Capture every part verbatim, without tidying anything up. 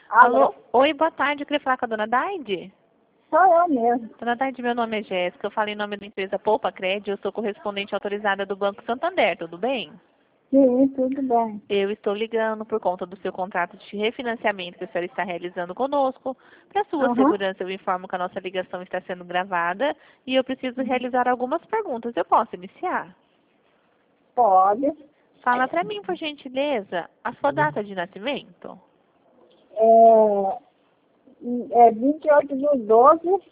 Alô? Alô? Oi, boa tarde. Eu queria falar com a dona Daide. Sou eu mesmo. Dona Daide, meu nome é Jéssica. Eu falo em nome da empresa Poupa Crédito. Eu sou correspondente autorizada do Banco Santander. Tudo bem? Sim, tudo bem. Eu estou ligando por conta do seu contrato de refinanciamento que a senhora está realizando conosco. Para sua Aham. segurança, eu informo que a nossa ligação está sendo gravada e eu preciso Uhum. realizar algumas perguntas. Eu posso iniciar? Pode. Fala para mim, por gentileza, a sua data de nascimento. É, é vinte e oito do doze,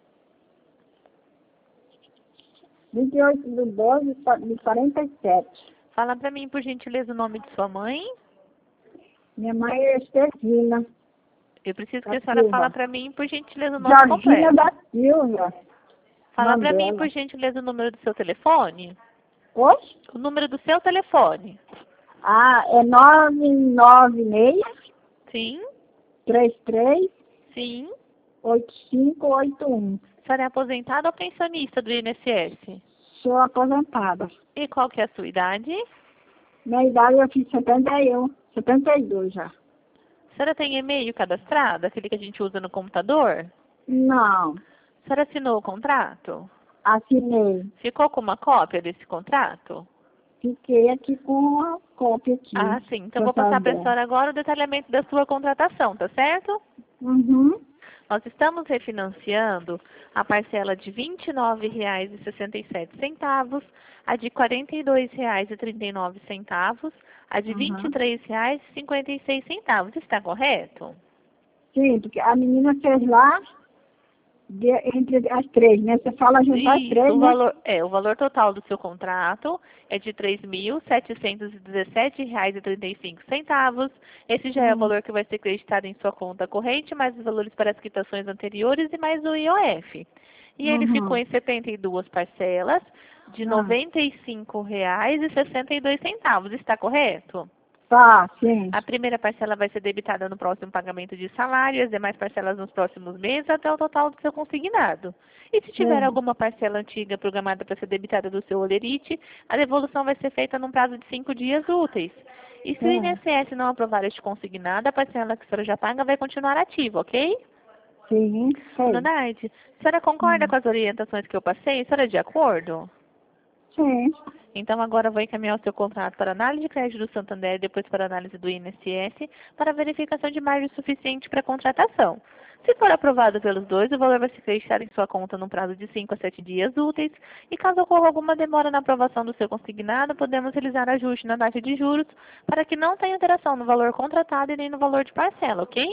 vinte e oito do doze de quarenta e sete. Fala para mim, por gentileza, o nome de sua mãe. Minha mãe é Estefina Eu preciso que da a senhora fale Silva. para mim, por gentileza, o nome Georgina completo. da Silva. Fala para mim, por Mandela. gentileza, o número do seu telefone. Oi? O número do seu telefone. Ah, é nove nove seis, Sim, três três, sim. oito cinco oito um. A senhora é aposentada ou pensionista do I N S S? Sou aposentada. E qual que é a sua idade? Minha idade eu fiz setenta e um, setenta e dois já. A senhora tem e-mail cadastrado, aquele que a gente usa no computador? Não, A senhora assinou o contrato? assinei. Ficou com uma cópia desse contrato? Fiquei aqui com uma cópia Ah, aqui, sim. Então eu pra vou passar para a saber. senhora agora o detalhamento da sua contratação, tá certo? Uhum, Nós estamos refinanciando a parcela de vinte e nove reais e sessenta e sete centavos, a de quarenta e dois reais e trinta e nove centavos, a de vinte e uhum. três reais e cinquenta e seis centavos. Está correto? Sim, porque a menina fez lá de- entre as três, né? Você fala juntar as Isso, três, o né? valor, é, o valor total do seu contrato é de três mil setecentos e dezessete reais e trinta e cinco centavos. Esse já é o Hum, valor que vai ser creditado em sua conta corrente, mais os valores para as quitações anteriores e mais o I O F. E ele ficou uhum. em setenta e duas parcelas de R$ Ah, noventa e cinco reais e sessenta e dois centavos. Está correto? tá, sim. A primeira parcela vai ser debitada no próximo pagamento de salário, as demais parcelas nos próximos meses, até o total do seu consignado. E se tiver Sim, alguma parcela antiga programada para ser debitada do seu olerite, a devolução vai ser feita num prazo de cinco dias úteis. E se o sim, I N S S não aprovar este consignado, a parcela que a senhora já paga vai continuar ativa, ok? sim, Dona sei. Naide, a senhora concorda Hum, com as orientações que eu passei? A senhora é de acordo? sim, Então, agora vou encaminhar o seu contrato para análise de crédito do Santander e depois para análise do I N S S para verificação de margem suficiente para contratação. Se for aprovado pelos dois, o valor vai ser creditado em sua conta num prazo de cinco a sete dias úteis e caso ocorra alguma demora na aprovação do seu consignado, podemos realizar ajuste na taxa de juros para que não tenha alteração no valor contratado e nem no valor de parcela, ok?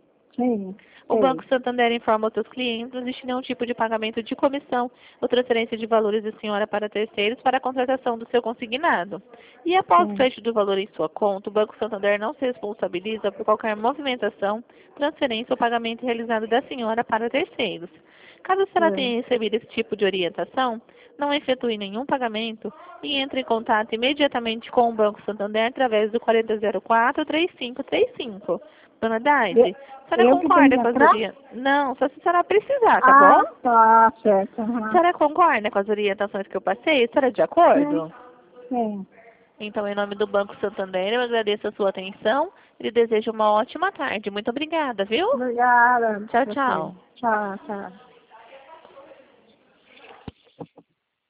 sim, O Banco sei. Santander informa aos seus clientes que não existe nenhum tipo de pagamento de comissão ou transferência de valores da senhora para terceiros para a contratação do seu consignado. E após o Sim, fecho do valor em sua conta, o Banco Santander não se responsabiliza por qualquer movimentação, transferência ou pagamento realizado da senhora para terceiros. Caso a senhora sei. tenha recebido esse tipo de orientação, não efetue nenhum pagamento e entre em contato imediatamente com o Banco Santander através do quatro zero quatro, três cinco três cinco. Dona Eu, Daide, a senhora eu que tenho concorda que com as entrar? orientações? Não, só se a senhora precisar, tá bom? Ah, tá, certo. A Uhum. senhora concorda com as orientações que eu passei? A senhora é de Sim, acordo? sim. Então, em nome do Banco Santander, eu agradeço a sua atenção e desejo uma ótima tarde. Muito obrigada, viu? Obrigada, Tchau, você. tchau. Tchau, tchau.